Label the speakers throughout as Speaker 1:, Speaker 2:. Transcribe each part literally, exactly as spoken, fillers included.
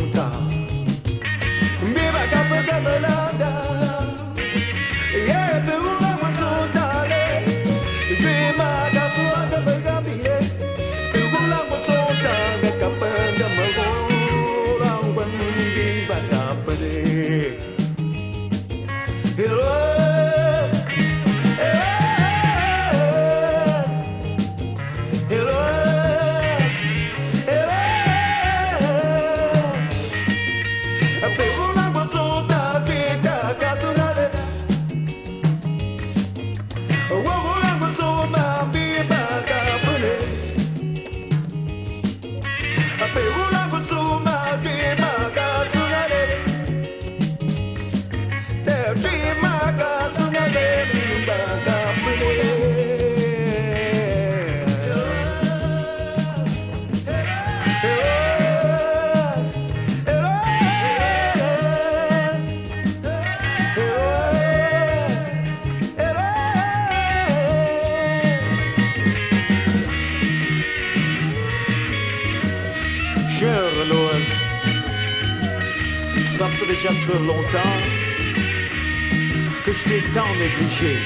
Speaker 1: Ça fait déjà trop longtemps que je t'ai tant négligé.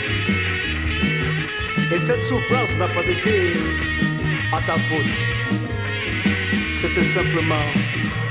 Speaker 1: Et cette souffrance n'a pas été à ta faute. C'était simplement